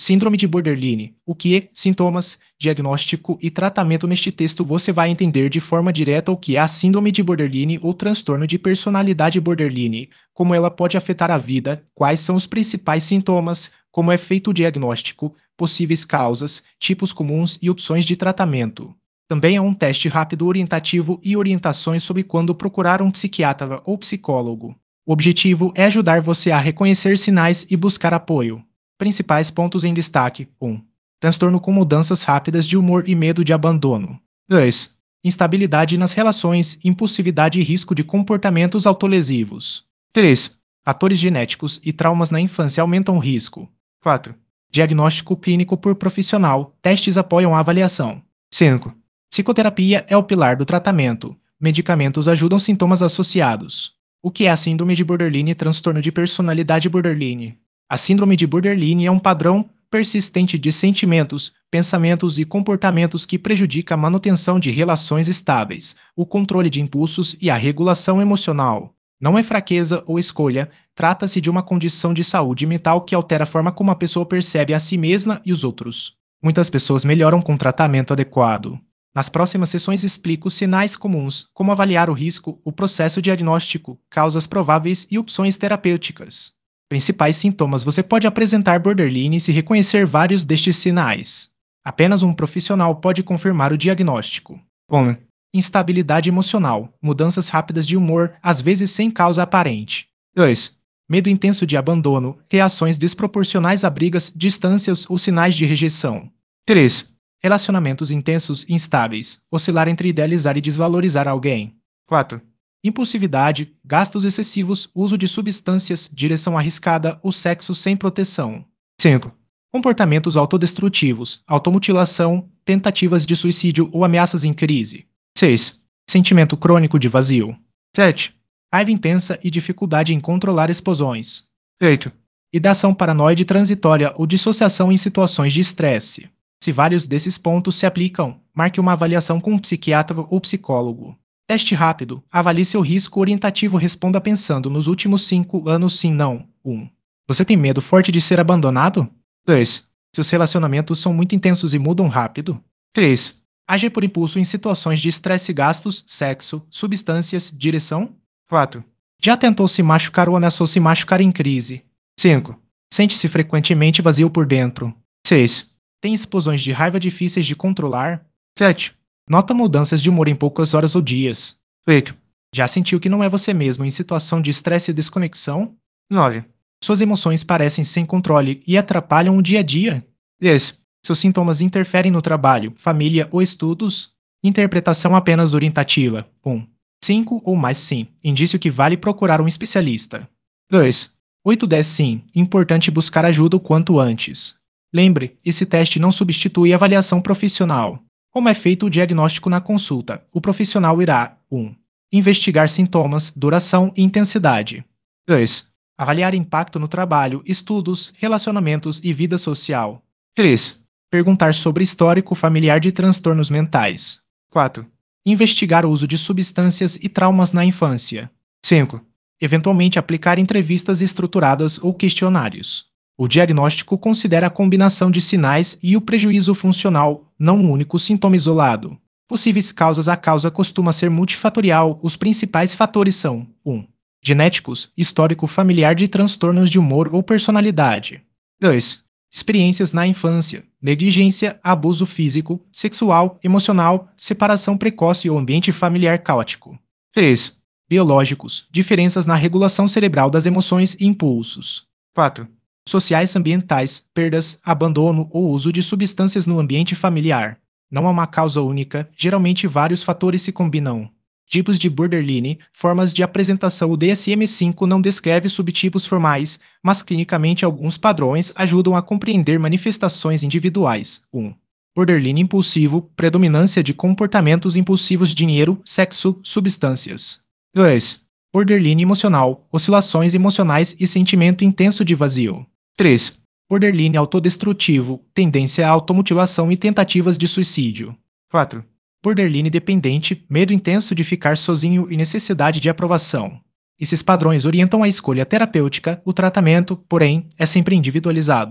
Síndrome de Borderline. O que é? Sintomas, diagnóstico e tratamento. Neste texto você vai entender de forma direta o que é a síndrome de Borderline ou transtorno de personalidade Borderline, como ela pode afetar a vida, quais são os principais sintomas, como é feito o diagnóstico, possíveis causas, tipos comuns e opções de tratamento. Também é um teste rápido orientativo e orientações sobre quando procurar um psiquiatra ou psicólogo. O objetivo é ajudar você a reconhecer sinais e buscar apoio. Principais pontos em destaque: 1. Transtorno com mudanças rápidas de humor e medo de abandono. 2. Instabilidade nas relações, impulsividade e risco de comportamentos autolesivos. 3. Fatores genéticos e traumas na infância aumentam o risco. 4. Diagnóstico clínico por profissional. Testes apoiam a avaliação. 5. Psicoterapia é o pilar do tratamento. Medicamentos ajudam sintomas associados. O que é a síndrome de Borderline e transtorno de personalidade Borderline? A síndrome de Borderline é um padrão persistente de sentimentos, pensamentos e comportamentos que prejudica a manutenção de relações estáveis, o controle de impulsos e a regulação emocional. Não é fraqueza ou escolha, trata-se de uma condição de saúde mental que altera a forma como a pessoa percebe a si mesma e os outros. Muitas pessoas melhoram com tratamento adequado. Nas próximas sessões explico sinais comuns, como avaliar o risco, o processo diagnóstico, causas prováveis e opções terapêuticas. Principais sintomas: você pode apresentar Borderline se reconhecer vários destes sinais. Apenas um profissional pode confirmar o diagnóstico. 1. Instabilidade emocional, mudanças rápidas de humor, às vezes sem causa aparente. 2. Medo intenso de abandono, reações desproporcionais a brigas, distâncias ou sinais de rejeição. 3. Relacionamentos intensos e instáveis, oscilar entre idealizar e desvalorizar alguém. 4. Impulsividade, gastos excessivos, uso de substâncias, direção arriscada ou sexo sem proteção. 5. Comportamentos autodestrutivos, automutilação, tentativas de suicídio ou ameaças em crise. 6. Sentimento crônico de vazio. 7. Raiva intensa e dificuldade em controlar explosões. 8. Ideação paranoide transitória ou dissociação em situações de estresse. Se vários desses pontos se aplicam, marque uma avaliação com um psiquiatra ou psicólogo. Teste rápido. Avalie seu risco orientativo. Responda pensando nos últimos 5 anos sim, não. 1. Você tem medo forte de ser abandonado? 2. Seus relacionamentos são muito intensos e mudam rápido? 3. Agir por impulso em situações de estresse, gastos, sexo, substâncias, direção? 4. Já tentou se machucar ou ameaçou se machucar em crise? 5. Sente-se frequentemente vazio por dentro? 6. Tem explosões de raiva difíceis de controlar? 7. Nota mudanças de humor em poucas horas ou dias? 8. Já sentiu que não é você mesmo em situação de estresse e desconexão? 9. Suas emoções parecem sem controle e atrapalham o dia a dia? 10. Seus sintomas interferem no trabalho, família ou estudos? Interpretação apenas orientativa. 1. 5 ou mais sim. Indício que vale procurar um especialista. 2. 8, 10 sim. Importante buscar ajuda o quanto antes. Lembre, esse teste não substitui a avaliação profissional. Como é feito o diagnóstico na consulta? O profissional irá 1. Investigar sintomas, duração e intensidade. 2. Avaliar impacto no trabalho, estudos, relacionamentos e vida social. 3. Perguntar sobre histórico familiar de transtornos mentais. 4. Investigar o uso de substâncias e traumas na infância. 5. Eventualmente aplicar entrevistas estruturadas ou questionários. O diagnóstico considera a combinação de sinais e o prejuízo funcional, não um único sintoma isolado. Possíveis causas: a causa costuma ser multifatorial. Os principais fatores são: 1. Genéticos, histórico familiar de transtornos de humor ou personalidade. 2. Experiências na infância, negligência, abuso físico, sexual, emocional, separação precoce ou ambiente familiar caótico. 3. Biológicos, diferenças na regulação cerebral das emoções e impulsos. 4. Sociais, ambientais, perdas, abandono ou uso de substâncias no ambiente familiar. Não há uma causa única, geralmente vários fatores se combinam. Tipos de Borderline, formas de apresentação. O DSM-5 não descreve subtipos formais, mas clinicamente alguns padrões ajudam a compreender manifestações individuais. 1. Borderline impulsivo, predominância de comportamentos impulsivos, dinheiro, sexo, substâncias. 2. Borderline emocional, oscilações emocionais e sentimento intenso de vazio. 3. Borderline autodestrutivo, tendência à automutilação e tentativas de suicídio. 4. Borderline dependente, medo intenso de ficar sozinho e necessidade de aprovação. Esses padrões orientam a escolha terapêutica. O tratamento, porém, é sempre individualizado.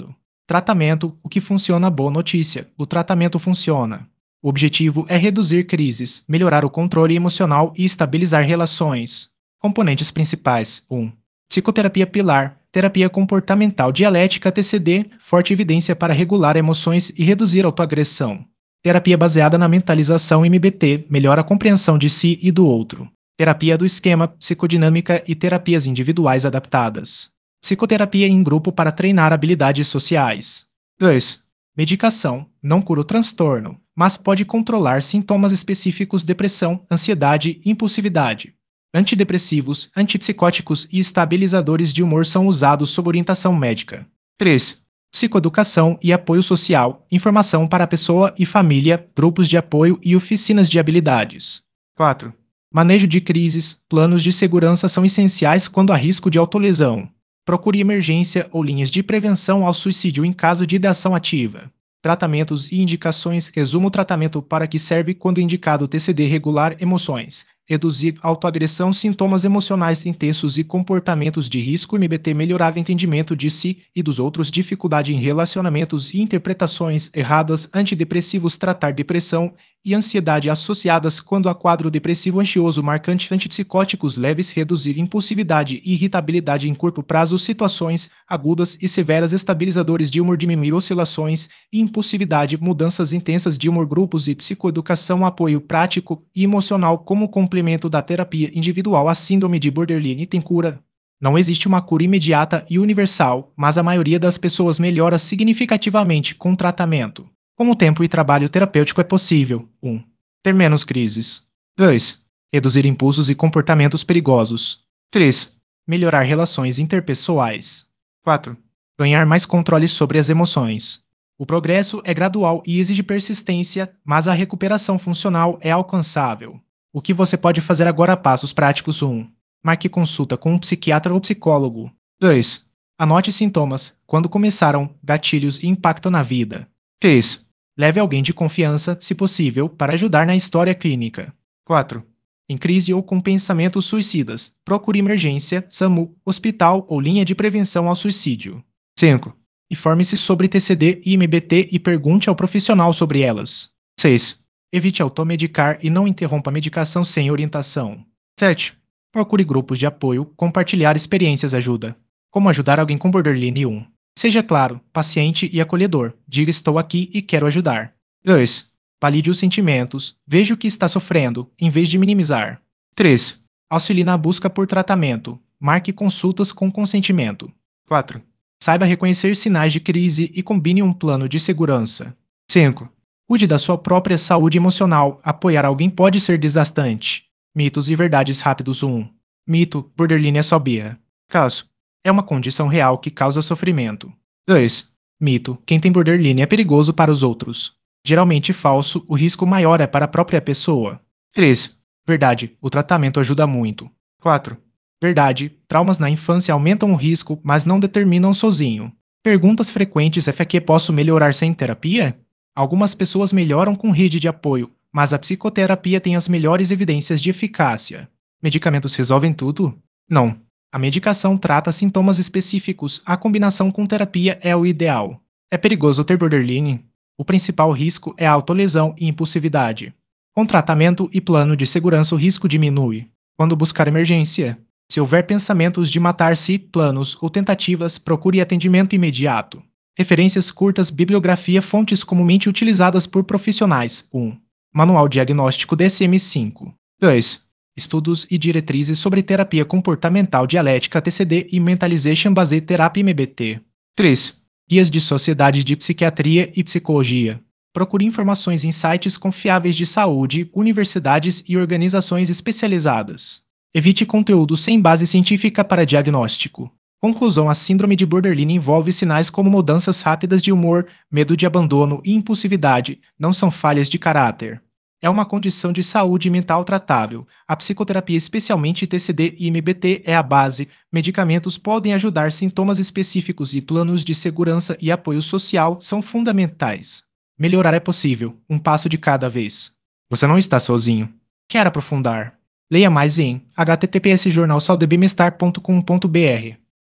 Tratamento, o que funciona. Boa notícia, o tratamento funciona. O objetivo é reduzir crises, melhorar o controle emocional e estabilizar relações. Componentes principais: 1. Psicoterapia pilar, terapia comportamental dialética TCD, forte evidência para regular emoções e reduzir autoagressão. Terapia baseada na mentalização MBT, melhora a compreensão de si e do outro. Terapia do esquema, psicodinâmica e terapias individuais adaptadas. Psicoterapia em grupo para treinar habilidades sociais. 2. Medicação não cura o transtorno, mas pode controlar sintomas específicos: depressão, ansiedade e impulsividade. Antidepressivos, antipsicóticos e estabilizadores de humor são usados sob orientação médica. 3. Psicoeducação e apoio social, informação para a pessoa e família, grupos de apoio e oficinas de habilidades. 4. Manejo de crises, planos de segurança são essenciais quando há risco de autolesão. Procure emergência ou linhas de prevenção ao suicídio em caso de ideação ativa. Tratamentos e indicações. Resumo: o tratamento para que serve quando indicado TCD: regular emoções, reduzir autoagressão, sintomas emocionais intensos e comportamentos de risco. MBT: melhorar o entendimento de si e dos outros, dificuldade em relacionamentos e interpretações erradas. Antidepressivos: tratar depressão e ansiedade associadas quando há quadro depressivo ansioso marcante. Antipsicóticos leves: reduzir impulsividade e irritabilidade em curto prazo. Situações agudas e severas: estabilizadores de humor, diminuir oscilações e impulsividade. Mudanças intensas de humor. Grupos e psicoeducação, apoio prático e emocional como complemento da terapia individual. A síndrome de Borderline tem cura? Não existe uma cura imediata e universal, mas a maioria das pessoas melhora significativamente com tratamento. Com o tempo e trabalho terapêutico é possível: 1. Ter menos crises. 2. Reduzir impulsos e comportamentos perigosos. 3. Melhorar relações interpessoais. 4. Ganhar mais controle sobre as emoções. O progresso é gradual e exige persistência, mas a recuperação funcional é alcançável. O que você pode fazer agora? Passos práticos. 1. Marque consulta com um psiquiatra ou psicólogo. 2. Anote sintomas, quando começaram, gatilhos e impacto na vida. 3. Leve alguém de confiança, se possível, para ajudar na história clínica. 4. Em crise ou com pensamentos suicidas, procure emergência, SAMU, hospital ou linha de prevenção ao suicídio. 5. Informe-se sobre TCD e MBT e pergunte ao profissional sobre elas. 6. Evite automedicar e não interrompa a medicação sem orientação. 7. Procure grupos de apoio, compartilhar experiências ajuda. Como ajudar alguém com Borderline? 1. Seja claro, paciente e acolhedor. Diga: estou aqui e quero ajudar. 2. Valide os sentimentos. Veja o que está sofrendo, em vez de minimizar. 3. Auxilie na busca por tratamento. Marque consultas com consentimento. 4. Saiba reconhecer sinais de crise e combine um plano de segurança. 5. Cuide da sua própria saúde emocional. Apoiar alguém pode ser desgastante. Mitos e verdades rápidos. 1. Mito: Borderline é só birra. Caso: é uma condição real que causa sofrimento. 2. Mito: quem tem Borderline é perigoso para os outros. Geralmente falso, o risco maior é para a própria pessoa. 3. Verdade: o tratamento ajuda muito. 4. Verdade: traumas na infância aumentam o risco, mas não determinam sozinho. Perguntas frequentes: FQ, posso melhorar sem terapia? Algumas pessoas melhoram com rede de apoio, mas a psicoterapia tem as melhores evidências de eficácia. Medicamentos resolvem tudo? Não. A medicação trata sintomas específicos, a combinação com terapia é o ideal. É perigoso ter Borderline? O principal risco é a autolesão e impulsividade. Com tratamento e plano de segurança, o risco diminui. Quando buscar emergência? Se houver pensamentos de matar-se, planos ou tentativas, procure atendimento imediato. Referências curtas: bibliografia, fontes comumente utilizadas por profissionais. 1. Manual Diagnóstico DSM-5. 2. Estudos e diretrizes sobre terapia comportamental dialética TCD e Mentalization Based Therapy MBT. 3. Guias de sociedades de psiquiatria e psicologia. Procure informações em sites confiáveis de saúde, universidades e organizações especializadas. Evite conteúdo sem base científica para diagnóstico. Conclusão: a síndrome de Borderline envolve sinais como mudanças rápidas de humor, medo de abandono e impulsividade, não são falhas de caráter. É uma condição de saúde mental tratável. A psicoterapia, especialmente TCD e MBT, é a base. Medicamentos podem ajudar, sintomas específicos e planos de segurança e apoio social são fundamentais. Melhorar é possível, um passo de cada vez. Você não está sozinho. Quer aprofundar? Leia mais em https://jornalsaudebemestar.com.br.